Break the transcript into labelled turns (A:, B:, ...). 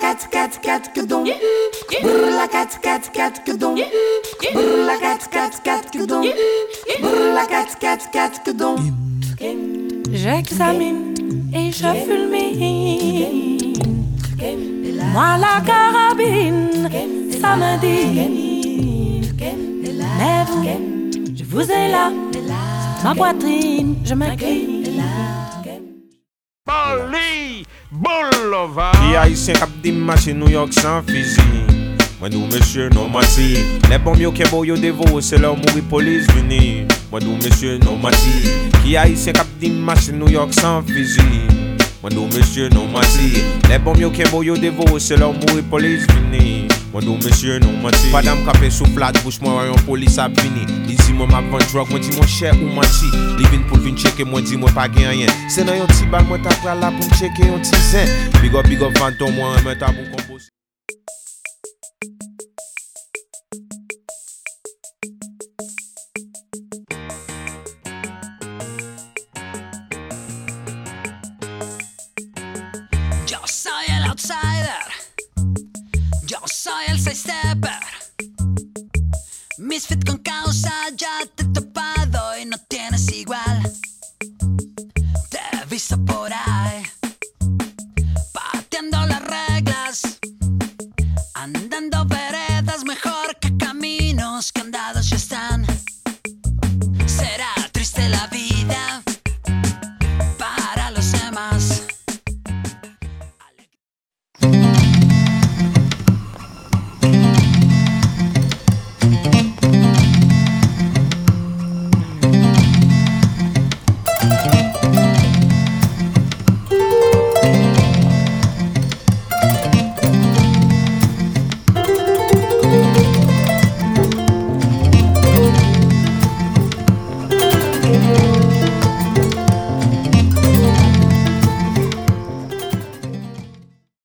A: cat cat cat que donc. Brr la cat cat cat que donc. Brr la cat cat cat que donc. Brr la cat cat cat que donc.
B: J'examine et je fulmine. Moi la carabine, ça me dit. Mais vous, je vous ai là, ma poitrine, je m'incline.
C: Bali, Boulevard.
D: Qui haïtien cap di marché New York sans fusil. Moi nous monsieur non mati. Les bombes yo kebo yo dévo, c'est leur mourir police vini. Moi nous monsieur non mati. Qui haïtien cap di marché New York sans fusil. Moi nous monsieur non mati. Les bombes yo kebo yo dévo, c'est leur mourir police vini. Moi nous monsieur non mati. Madame capé sous flat bouche moi yon police a vini. Ici moi m'a vend drug, moi dis mon cher ou mati. Li vin pour vin checker, moi dis moi pas gen rien. C'est dans yon petit bal moi t'a pral là pour checker yon petit zin. Big up fantôme moi un ta bon compose.
E: Yo soy el outsider, yo soy el side stepper. Misfit con causa, ya te he topado y no tienes igual. Te he visto por ahí, pateando las reglas, andando veredas mejor que caminos que andados ya están. Será triste la vida para los demás.